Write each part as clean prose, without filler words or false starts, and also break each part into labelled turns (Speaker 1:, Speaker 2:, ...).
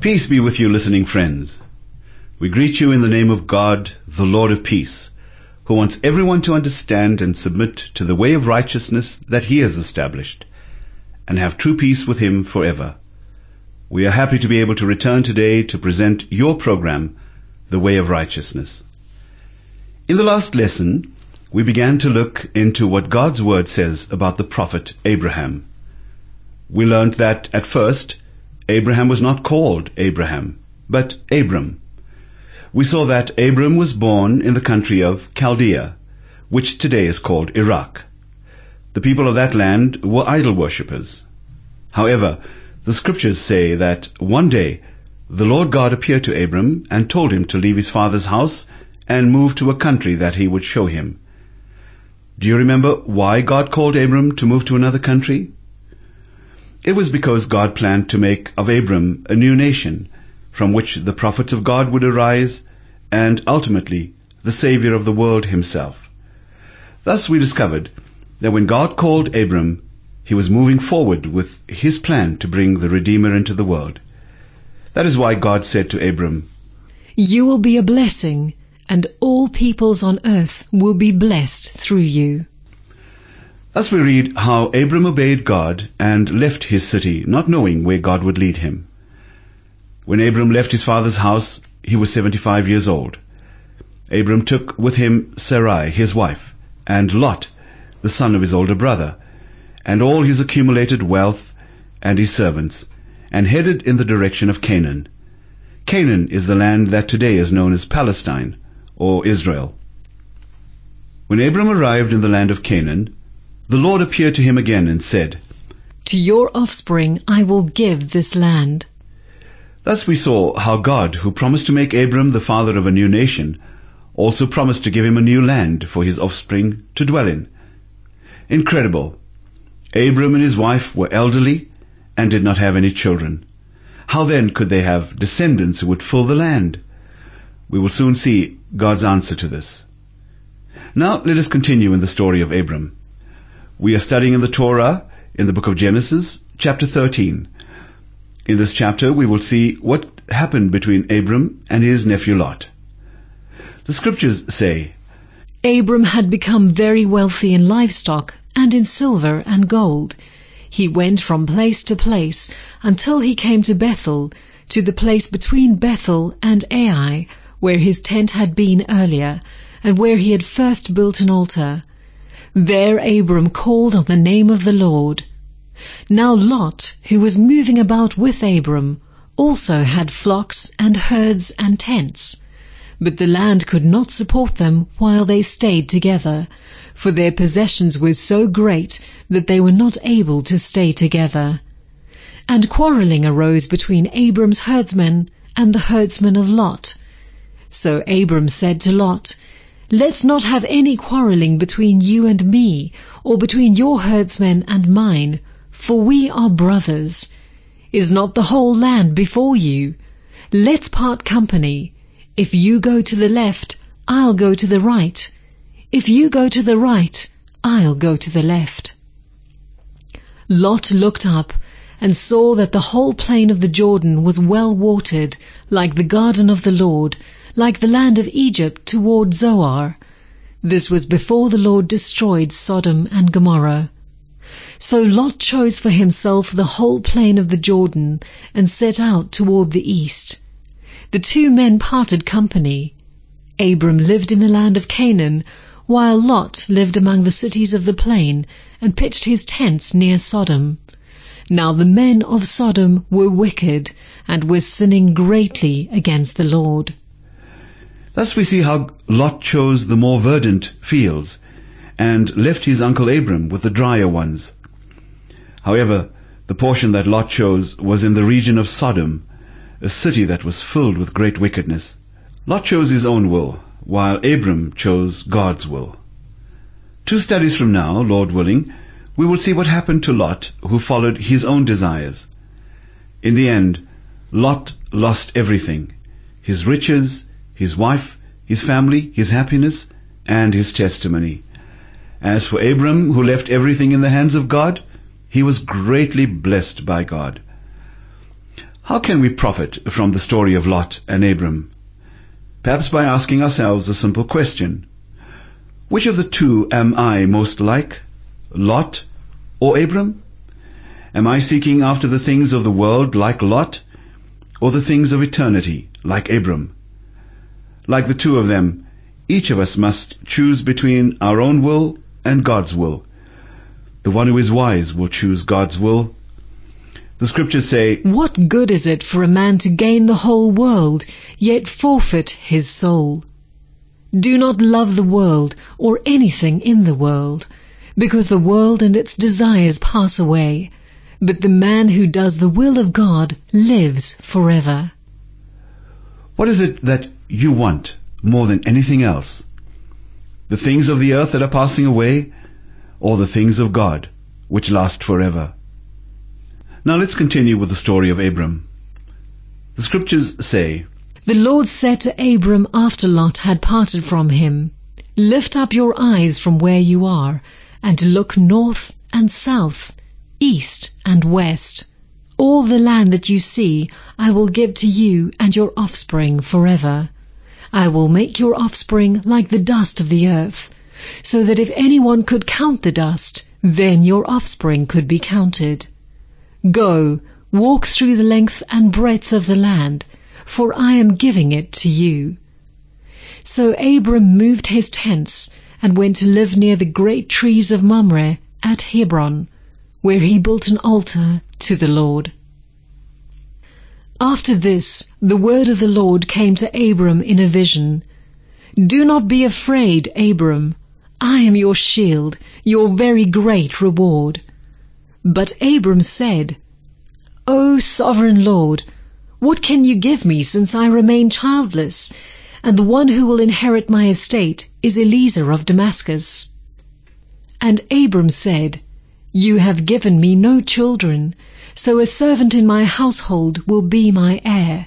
Speaker 1: Peace be with you, listening friends. We greet you in the name of God, the Lord of peace, who wants everyone to understand and submit to the way of righteousness that He has established, and have true peace with Him forever. We are happy to be able to return today to present your program, The Way of Righteousness. In the last lesson, we began to look into what God's Word says about the prophet Abraham. We learned that at first, Abraham was not called Abraham, but Abram. We saw that Abram was born in the country of Chaldea, which today is called Iraq. The people of that land were idol worshippers. However, the scriptures say that one day the Lord God appeared to Abram and told him to leave his father's house and move to a country that He would show him. Do you remember why God called Abram to move to another country? It was because God planned to make of Abram a new nation, from which the prophets of God would arise, and ultimately the Savior of the world Himself. Thus we discovered that when God called Abram, He was moving forward with His plan to bring the Redeemer into the world. That is why God said to Abram,
Speaker 2: "You will be a blessing, and all peoples on earth will be blessed through you."
Speaker 1: Thus we read how Abram obeyed God and left his city, not knowing where God would lead him. When Abram left his father's house, he was 75 years old. Abram took with him Sarai, his wife, and Lot, the son of his older brother, and all his accumulated wealth and his servants, and headed in the direction of Canaan. Canaan is the land that today is known as Palestine, or Israel. When Abram arrived in the land of Canaan, the Lord appeared to him again and said,
Speaker 2: "To your offspring I will give this land."
Speaker 1: Thus we saw how God, who promised to make Abram the father of a new nation, also promised to give him a new land for his offspring to dwell in. Incredible! Abram and his wife were elderly and did not have any children. How then could they have descendants who would fill the land? We will soon see God's answer to this. Now let us continue in the story of Abram. We are studying in the Torah, in the book of Genesis, chapter 13. In this chapter we will see what happened between Abram and his nephew Lot. The scriptures say,
Speaker 2: Abram had become very wealthy in livestock and in silver and gold. He went from place to place until he came to Bethel, to the place between Bethel and Ai, where his tent had been earlier, and where he had first built an altar. There Abram called on the name of the Lord. Now Lot, who was moving about with Abram, also had flocks and herds and tents. But the land could not support them while they stayed together, for their possessions were so great that they were not able to stay together. And quarreling arose between Abram's herdsmen and the herdsmen of Lot. So Abram said to Lot, "Let's not have any quarreling between you and me, or between your herdsmen and mine, for we are brothers. Is not the whole land before you? Let's part company. If you go to the left, I'll go to the right. If you go to the right, I'll go to the left." Lot looked up and saw that the whole plain of the Jordan was well watered, like the garden of the Lord, like the land of Egypt toward Zoar. This was before the Lord destroyed Sodom and Gomorrah. So Lot chose for himself the whole plain of the Jordan and set out toward the east. The two men parted company. Abram lived in the land of Canaan, while Lot lived among the cities of the plain and pitched his tents near Sodom. Now the men of Sodom were wicked and were sinning greatly against the Lord.
Speaker 1: Thus we see how Lot chose the more verdant fields and left his uncle Abram with the drier ones. However, the portion that Lot chose was in the region of Sodom, a city that was filled with great wickedness. Lot chose his own will, while Abram chose God's will. 2 studies from now, Lord willing, we will see what happened to Lot, who followed his own desires. In the end, Lot lost everything: his riches, his wife, his family, his happiness, and his testimony. As for Abram, who left everything in the hands of God, he was greatly blessed by God. How can we profit from the story of Lot and Abram? Perhaps by asking ourselves a simple question. Which of the two am I most like, Lot or Abram? Am I seeking after the things of the world like Lot, or the things of eternity like Abram? Like the two of them, each of us must choose between our own will and God's will. The one who is wise will choose God's will. The scriptures say,
Speaker 2: "What good is it for a man to gain the whole world, yet forfeit his soul? Do not love the world or anything in the world, because the world and its desires pass away, but the man who does the will of God lives forever."
Speaker 1: what is it that you want more than anything else? The things of the earth that are passing away, or the things of God, which last forever? Now let's continue with the story of Abram. The scriptures say,
Speaker 2: The Lord said to Abram after Lot had parted from him, "Lift up your eyes from where you are, and look north and south, east and west. All the land that you see I will give to you and your offspring forever. I will make your offspring like the dust of the earth, so that if anyone could count the dust, then your offspring could be counted. Go, walk through the length and breadth of the land, for I am giving it to you." So Abram moved his tents and went to live near the great trees of Mamre at Hebron, where he built an altar to the Lord. After this, the word of the Lord came to Abram in a vision. "Do not be afraid, Abram. I am your shield, your very great reward." But Abram said, "O sovereign Lord, what can you give me since I remain childless, and the one who will inherit my estate is Eliezer of Damascus?" And Abram said, "You have given me no children, so a servant in my household will be my heir."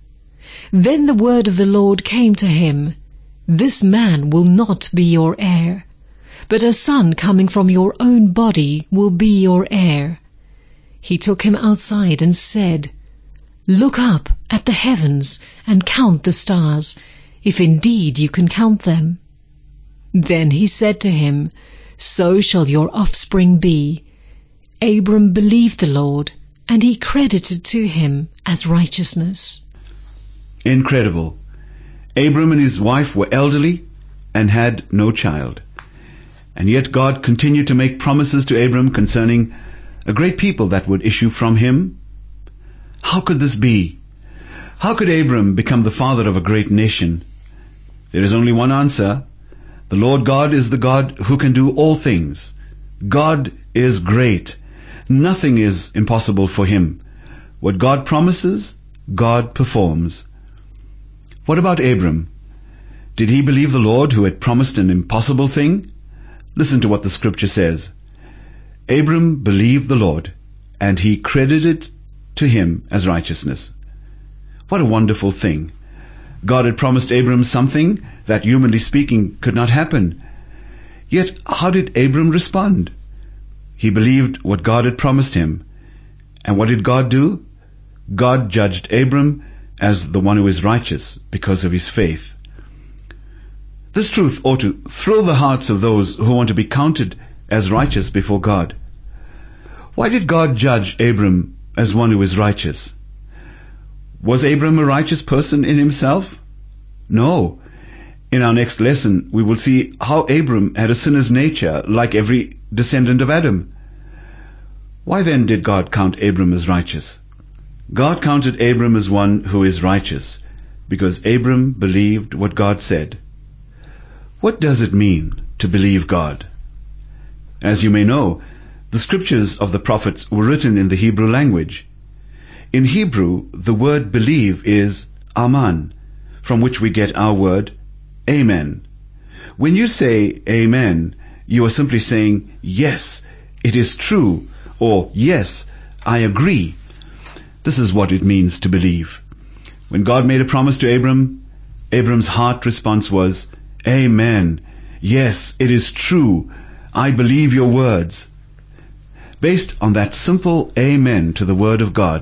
Speaker 2: Then the word of the Lord came to him, "This man will not be your heir, but a son coming from your own body will be your heir." He took him outside and said, "Look up at the heavens and count the stars, if indeed you can count them." Then he said to him, "So shall your offspring be." Abram believed the Lord, and he credited to him as righteousness.
Speaker 1: Incredible. Abram and his wife were elderly and had no child. And yet God continued to make promises to Abram concerning a great people that would issue from him. How could this be? How could Abram become the father of a great nation? There is only one answer. The Lord God is the God who can do all things. God is great. Nothing is impossible for him. What God promises, God performs. What about Abram? Did he believe the Lord who had promised an impossible thing? Listen to what the scripture says. Abram believed the Lord, and he credited to him as righteousness. What a wonderful thing. God had promised Abram something that, humanly speaking, could not happen. Yet how did Abram respond? He believed what God had promised him. And what did God do? God judged Abram as the one who is righteous because of his faith. This truth ought to thrill the hearts of those who want to be counted as righteous before God. Why did God judge Abram as one who is righteous? Was Abram a righteous person in himself? No. In our next lesson, we will see how Abram had a sinner's nature like every descendant of Adam. Why then did God count Abram as righteous? God counted Abram as one who is righteous because Abram believed what God said. What does it mean to believe God? As you may know, the scriptures of the prophets were written in the Hebrew language. In Hebrew, the word believe is aman, from which we get our word amen. When you say amen, you are simply saying, yes, it is true, or yes, I agree. This is what it means to believe. When God made a promise to Abram, Abram's heart response was, amen. Yes, it is true. I believe your words. Based on that simple amen to the word of God,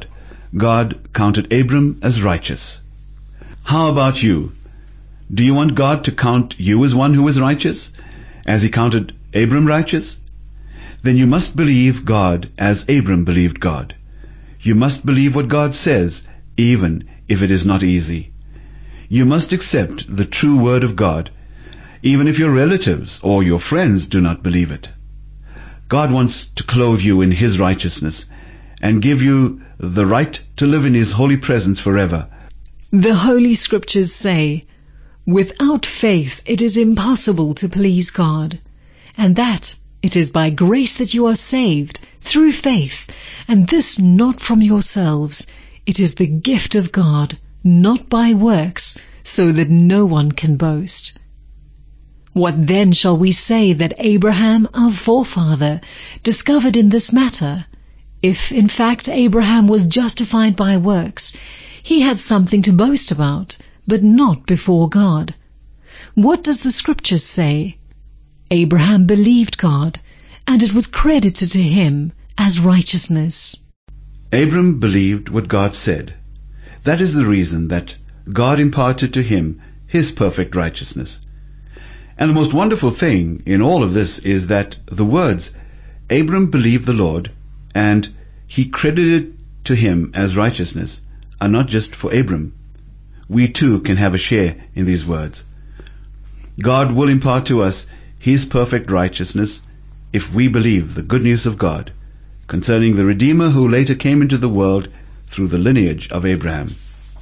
Speaker 1: God counted Abram as righteous. How about you? Do you want God to count you as one who is righteous, as he counted Abram righteous? Then you must believe God as Abram believed God. You must believe what God says, even if it is not easy. You must accept the true word of God, even if your relatives or your friends do not believe it. God wants to clothe you in his righteousness and give you the right to live in his holy presence forever.
Speaker 2: The Holy Scriptures say, "Without faith it is impossible to please God," and that it is by grace that you are saved, through faith, and this not from yourselves. It is the gift of God, not by works, so that no one can boast. What then shall we say that Abraham, our forefather, discovered in this matter? If, in fact, Abraham was justified by works, he had something to boast about, but not before God. What does the Scriptures say? Abraham believed God, and it was credited to him as righteousness.
Speaker 1: Abram believed what God said. That is the reason that God imparted to him his perfect righteousness. And the most wonderful thing in all of this is that the words, Abram believed the Lord, and he credited to him as righteousness, are not just for Abram. We too can have a share in these words. God will impart to us his perfect righteousness if we believe the good news of God concerning the Redeemer who later came into the world through the lineage of Abraham.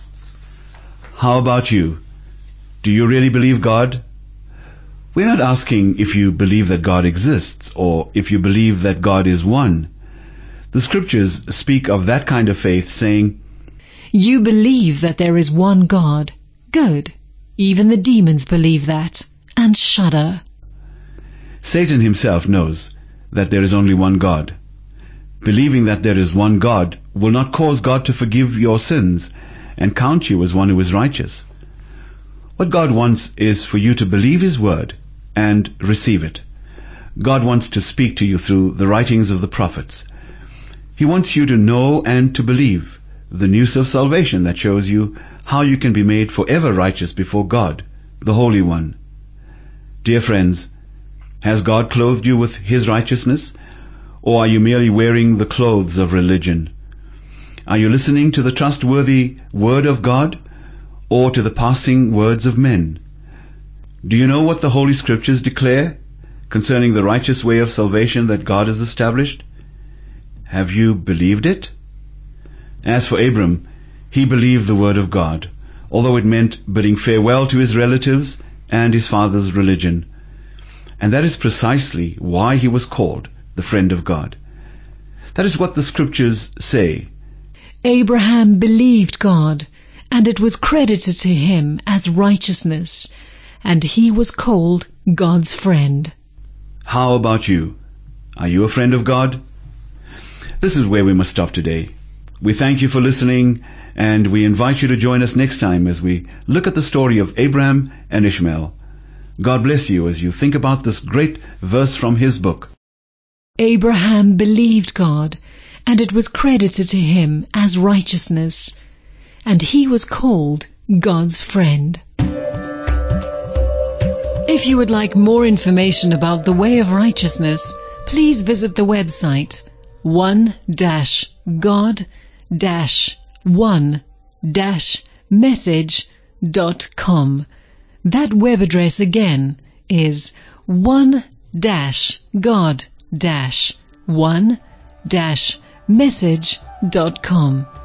Speaker 1: How about you? Do you really believe God? We're not asking if you believe that God exists or if you believe that God is one. The Scriptures speak of that kind of faith, saying,
Speaker 2: "You believe that there is one God. Good. Even the demons believe that, and shudder."
Speaker 1: Satan himself knows that there is only one God. Believing that there is one God will not cause God to forgive your sins and count you as one who is righteous. What God wants is for you to believe his word and receive it. God wants to speak to you through the writings of the prophets. He wants you to know and to believe the news of salvation that shows you how you can be made forever righteous before God, the Holy One. Dear friends, has God clothed you with his righteousness, or are you merely wearing the clothes of religion? Are you listening to the trustworthy word of God, or to the passing words of men? Do you know what the Holy Scriptures declare concerning the righteous way of salvation that God has established? Have you believed it? As for Abram, he believed the word of God, although it meant bidding farewell to his relatives and his father's religion. And that is precisely why he was called the friend of God. That is what the Scriptures say.
Speaker 2: Abraham believed God, and it was credited to him as righteousness, and he was called God's friend.
Speaker 1: How about you? Are you a friend of God? This is where we must stop today. We thank you for listening, and we invite you to join us next time as we look at the story of Abraham and Ishmael. God bless you as you think about this great verse from his book.
Speaker 2: Abraham believed God, and it was credited to him as righteousness, and he was called God's friend. If you would like more information about the way of righteousness, please visit the website one-god-one-message.com. That web address again is one-god-one-message.com.